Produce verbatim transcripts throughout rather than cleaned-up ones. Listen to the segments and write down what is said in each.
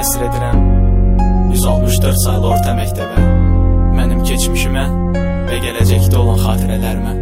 həsr edirəm yüz altmış dörd saylı orta məktəbə, mənim keçmişimə və gələcəkdə olan xatirələrimə.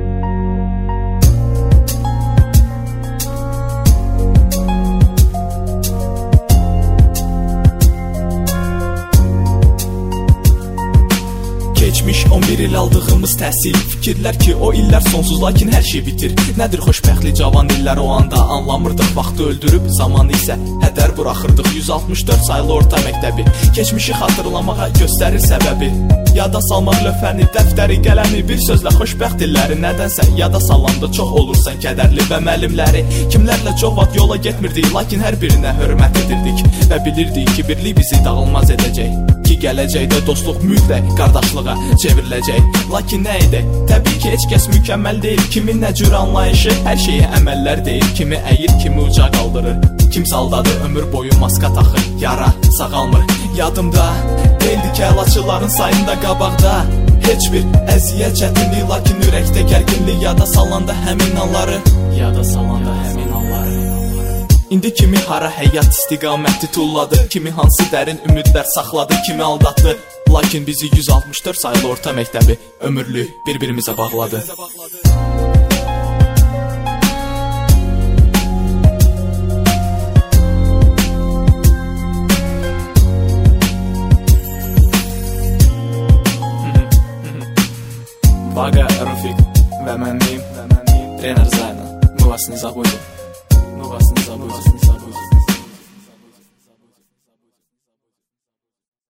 Keçmiş on bir il aldığımız təhsil, fikirlər ki o illər sonsuz, lakin hər şey bitir. Nədir xoşbəxtli cavan illər o anda, anlamırdıq vaxtı öldürüb, zamanı isə hədər buraxırdıq. yüz altmış dörd saylı orta məktəbi keçmişi xatırlamağa göstərir səbəbi. Yada salmaq lövhəni, dəftəri, qələmi, bir sözlə xoşbəxt illəri. Nədənsə yada salanda çox olursan kədərli və müəllimləri. Kimlərlə çox vaxt yola getmirdik, lakin hər birinə hörmət edirdik və bilirdik ki birlik bizi dağılmaz edəcək, ki gələcəkdə dostluq mütləq qardaşlığa çevriləcək. Lakin nə edək? Təbii ki heç kəs mükəmməl deyil. Kimin nə cür anlayışı hər şeyə əməllər deyil. Kimi əyir, kimi uca qaldırır, kim saldadır ömür boyu maska taxır, yara sağalmır. Yadımda deyildi ki əlaçıların sayında qabaqda heç bir əziyyət çətinlik, lakin ürəkdə gərginlik. Yada salanda həmin anları, yada salanda həmin anları. İndi kimi hara həyat istiqaməti tulladı, kimi hansı dərin ümidlər saxladı, kimi aldatdı. Lakin bizi yüz altmış dörd saylı orta məktəbi ömürlük bir-birimizə bağladı. Vaqa Rufik və mənim trener Zayna. Мы вас не забудем.